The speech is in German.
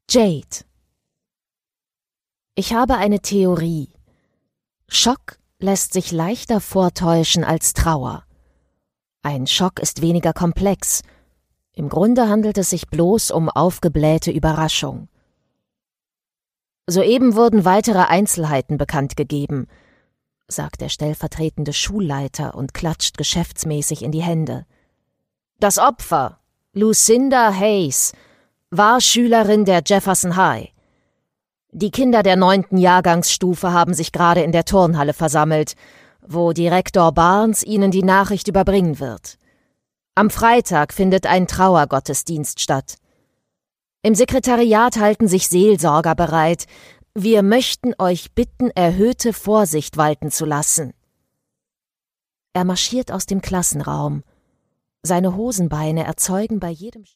Jade. Ich habe eine Theorie. Schock lässt sich leichter vortäuschen als Trauer. Ein Schock ist weniger komplex. Im Grunde handelt es sich bloß um aufgeblähte Überraschung. Soeben wurden weitere Einzelheiten bekannt gegeben, sagt der stellvertretende Schulleiter und klatscht geschäftsmäßig in die Hände. Das Opfer, Lucinda Hayes, war Schülerin der Jefferson High. Die Kinder der 9. Jahrgangsstufe haben sich gerade in der Turnhalle versammelt, wo Direktor Barnes ihnen die Nachricht überbringen wird. Am Freitag findet ein Trauergottesdienst statt. Im Sekretariat halten sich Seelsorger bereit. Wir möchten euch bitten, erhöhte Vorsicht walten zu lassen. Er marschiert aus dem Klassenraum. Seine Hosenbeine erzeugen bei jedem